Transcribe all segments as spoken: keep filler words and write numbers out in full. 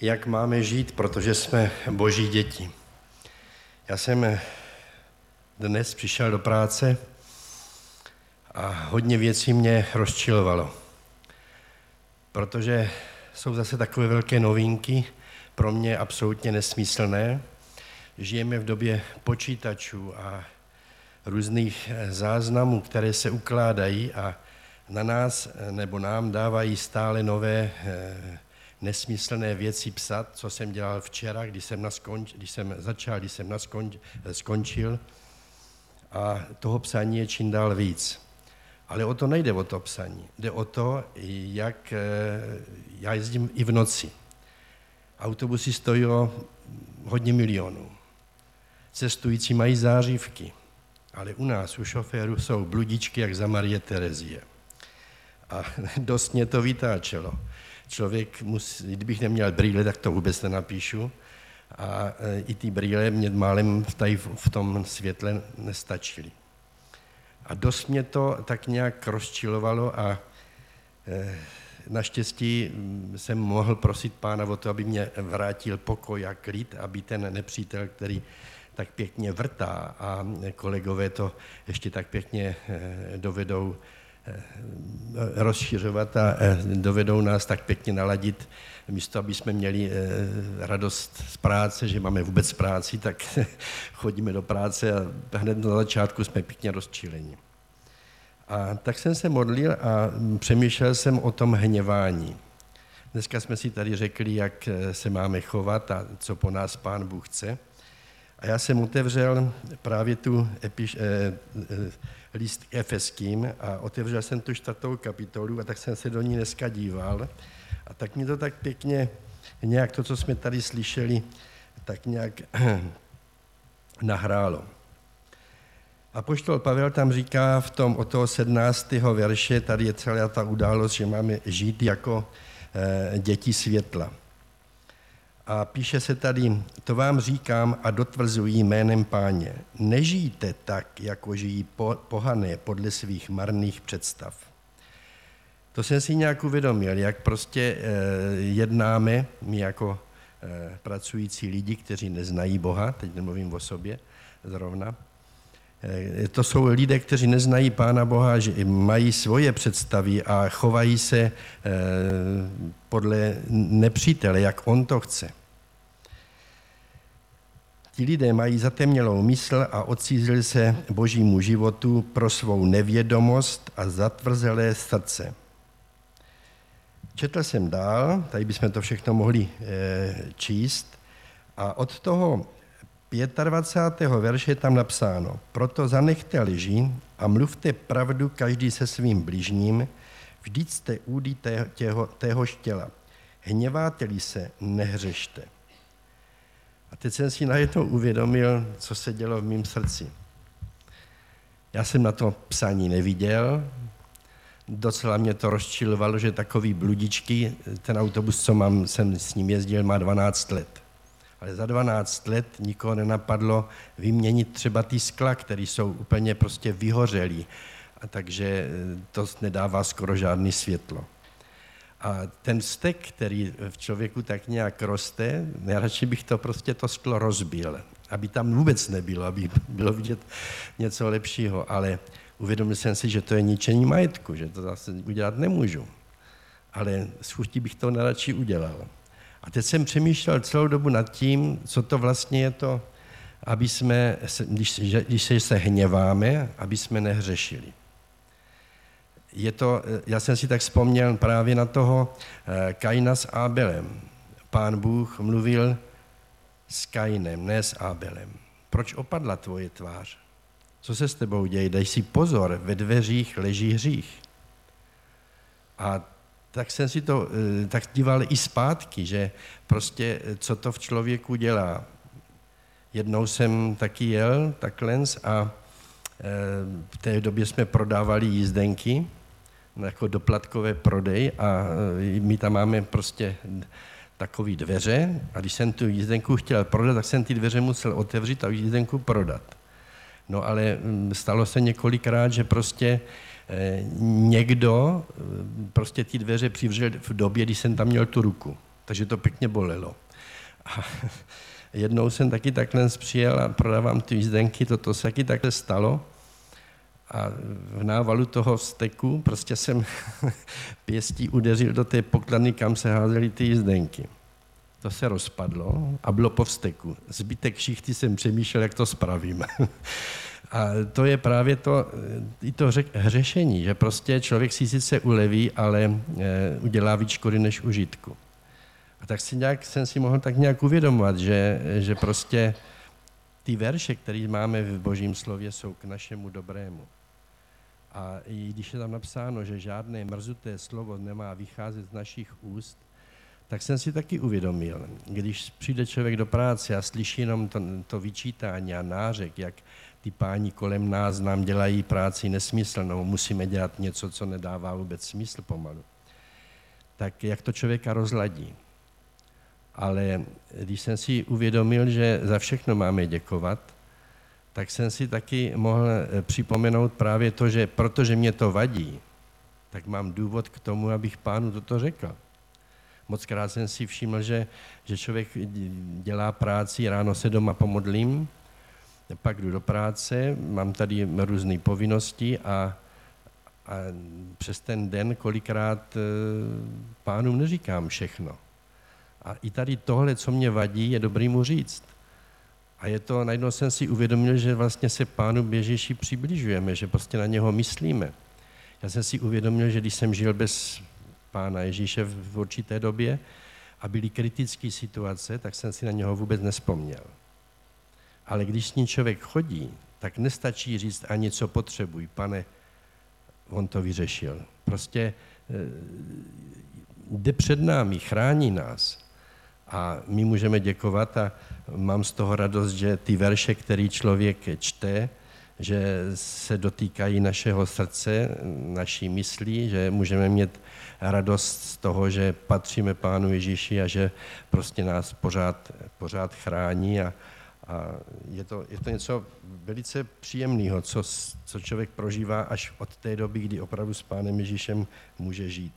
jak máme žít, protože jsme boží děti. Já jsem dnes přišel do práce a hodně věcí mě rozčilovalo, protože jsou zase takové velké novinky, pro mě absolutně nesmyslné. Žijeme v době počítačů a různých záznamů, které se ukládají a na nás nebo nám dávají stále nové nesmyslné věci psat, co jsem dělal včera, když jsem, naskonč, když jsem začal, když jsem naskonč, skončil. A toho psaní je čím dál víc. Ale o to nejde, o to psaní. Jde o to, jak já jezdím i v noci. Autobusy stojí hodně milionů. Cestující mají zářivky, ale u nás, u šoférů, jsou bludičky, jak za Marie Terezie. A dost mě to vytáčelo. Člověk musí, kdybych neměl brýle, tak to vůbec nenapíšu. A i ty brýle mě málem tady v tom světle nestačily. A dost mě to tak nějak rozčilovalo a naštěstí jsem mohl prosit Pána o to, aby mě vrátil pokoj a klid, aby ten nepřítel, který tak pěkně vrtá a kolegové to ještě tak pěkně dovedou rozšiřovat a dovedou nás tak pěkně naladit, místo aby jsme měli radost z práce, že máme vůbec práci, tak chodíme do práce a hned na začátku jsme pěkně rozčileni. A tak jsem se modlil a přemýšlel jsem o tom hněvání. Dneska jsme si tady řekli, jak se máme chovat a co po nás Pán Bůh chce. A já jsem otevřel právě tu epiš, eh, eh, list Efeským a otevřel jsem tu čtvrtou kapitolu a tak jsem se do ní dneska díval. A tak mi to tak pěkně, nějak to, co jsme tady slyšeli, tak nějak nahrálo. Apoštol Pavel tam říká v tom od toho sedmnáctého verše, tady je celá ta událost, že máme žít jako eh, děti světla. A píše se tady, to vám říkám a dotvrzuji jménem Páně, nežijte tak, jako žijí pohané podle svých marných představ. To jsem si nějak uvědomil, jak prostě eh, jednáme my jako eh, pracující lidi, kteří neznají Boha, teď nemluvím o sobě zrovna. Eh, to jsou lidé, kteří neznají Pána Boha, že mají svoje představy a chovají se eh, podle nepřítele, jak on to chce. Ti lidé mají zatemnělou mysl a odcízili se božímu životu pro svou nevědomost a zatvrzelé srdce. Četl jsem dál, tady bychom to všechno mohli e, číst, a od toho dvacátého pátého verše je tam napsáno, proto zanechte lži a mluvte pravdu každý se svým bližním, vždyť jste údy tého, téhož těla. Hněváte-li se, nehřešte. A teď jsem si najednou uvědomil, co se dělo v mém srdci. Já jsem na to psaní neviděl, docela mě to rozčilovalo, že takový bludičky, ten autobus, co mám, jsem s ním jezdil, má dvanáct let. Ale za dvanáct let nikoho nenapadlo vyměnit třeba ty skla, které jsou úplně prostě vyhořelý. A takže to nedává skoro žádný světlo. A ten vztek, který v člověku tak nějak roste, nejradši bych to prostě to sklo rozbil, aby tam vůbec nebylo, aby bylo vidět něco lepšího, ale uvědomil jsem si, že to je ničení majetku, že to zase udělat nemůžu. Ale s chutí bych to nejradši udělal. A teď jsem přemýšlel celou dobu nad tím, co to vlastně je to, aby jsme, když, když se hněváme, aby jsme nehřešili. Je to, já jsem si tak vzpomněl právě na toho Kaina s Abelem. Pán Bůh mluvil s Kainem, ne s Abelem. Proč opadla tvoje tvář? Co se s tebou děje? Dej si pozor, ve dveřích leží hřích. A tak jsem si to tak díval i zpátky, že prostě co to v člověku dělá. Jednou jsem taky jel takhle a v té době jsme prodávali jízdenky, jako doplatkové prodej a my tam máme prostě takové dveře a když jsem tu jízdenku chtěl prodat, tak jsem ty dveře musel otevřít a jízdenku prodat. No ale stalo se několikrát, že prostě někdo prostě ty dveře přivřel v době, kdy jsem tam měl tu ruku. takže to pěkně bolelo. A jednou jsem taky takhle přijel a prodávám ty jízdenky, toto se taky takhle stalo. A v návalu toho vzteku prostě jsem pěstí udeřil do té pokladny, kam se házely ty jízdenky. To se rozpadlo a bylo po vzteku. Zbytek šichty jsem přemýšlel, jak to spravím. A to je právě to, i to hřešení, že prostě člověk si sice uleví, ale udělá víc škody než užitku. A tak si nějak, jsem si mohl tak nějak uvědomovat, že, že prostě ty verše, které máme v Božím slově, jsou k našemu dobrému. A i když je tam napsáno, že žádné mrzuté slovo nemá vycházet z našich úst, tak jsem si taky uvědomil, když přijde člověk do práce a slyší jenom to, to vyčítání a nářek, jak ty páni kolem nás nám dělají práci nesmyslnou, musíme dělat něco, co nedává vůbec smysl pomalu, tak jak to člověka rozladí. Ale když jsem si uvědomil, že za všechno máme děkovat, tak jsem si taky mohl připomenout právě to, že protože mě to vadí, tak mám důvod k tomu, abych pánu toto řekl. Mockrát jsem si všiml, že, že člověk dělá práci, ráno se doma pomodlím, pak jdu do práce, mám tady různé povinnosti a, a přes ten den kolikrát pánům neříkám všechno. A i tady tohle, co mě vadí, je dobrý mu říct. A je to, najednou jsem si uvědomil, že vlastně se Pánu Ježíši přibližujeme, že prostě na něho myslíme. Já jsem si uvědomil, že když jsem žil bez Pána Ježíše v určité době a byly kritické situace, tak jsem si na něho vůbec nespomněl. Ale když s ním člověk chodí, tak nestačí říct ani co potřebuj, Pane, on to vyřešil. Prostě jde před námi, chrání nás. A my můžeme děkovat a mám z toho radost, že ty verše, které člověk čte, že se dotýkají našeho srdce, naší myslí, že můžeme mít radost z toho, že patříme Pánu Ježíši a že prostě nás pořád, pořád chrání a, a je, to, je to něco velice příjemného, co, co člověk prožívá až od té doby, kdy opravdu s Pánem Ježíšem může žít.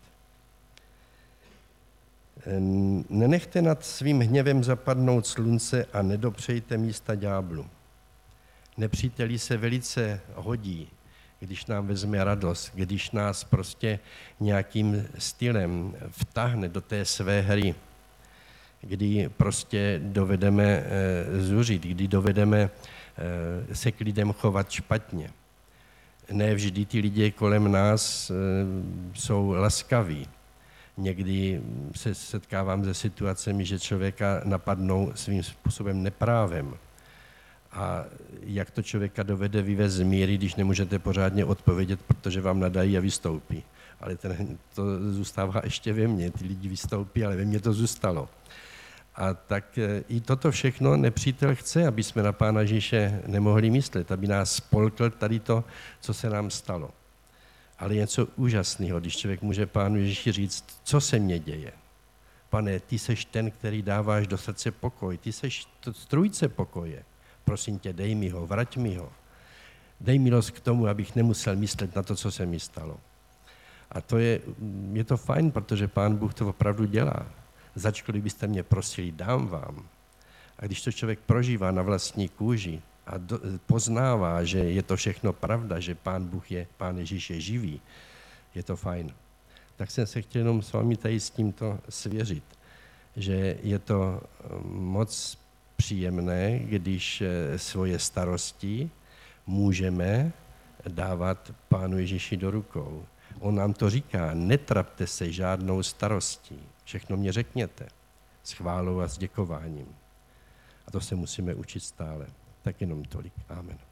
Nenechte nad svým hněvem zapadnout slunce a nedopřejte místa ďáblu. Nepříteli se velice hodí, když nám vezme radost, když nás prostě nějakým stylem vtáhne do té své hry, kdy prostě dovedeme zuřit, kdy dovedeme se k lidem chovat špatně. Ne vždy ty lidi kolem nás jsou laskaví. Někdy se setkávám se situacemi, že člověka napadnou svým způsobem neprávem. A jak to člověka dovede vyvést z míry, když nemůžete pořádně odpovědět, protože vám nadají a vystoupí. Ale ten, to zůstává ještě ve mně. Ty lidi vystoupí, ale ve mně to zůstalo. A tak i toto všechno nepřítel chce, aby jsme na Pána Ježíše nemohli myslet, aby nás spolkl tady to, co se nám stalo. Ale je něco úžasného, když člověk může Pánu Ježíši říct, co se mně děje. Pane, ty seš ten, který dáváš do srdce pokoj, ty seš strůjce pokoje. Prosím tě, dej mi ho, vrať mi ho. Dej milost k tomu, abych nemusel myslet na to, co se mi stalo. A to je, je to fajn, protože Pán Bůh to opravdu dělá. Začkoliv byste mě prosili, dám vám. A když to člověk prožívá na vlastní kůži a do, poznává, že je to všechno pravda, že Pán Bůh je, Pán Ježíš je živý, je to fajn. Tak jsem se chtěl jenom s vámi tady s tímto svěřit, že je to moc příjemné, když svoje starosti můžeme dávat Pánu Ježíši do rukou. On nám to říká, netrapte se žádnou starostí, všechno mě řekněte, s chválou a s děkováním. A to se musíme učit stále. Tak jenom tolik. Amen.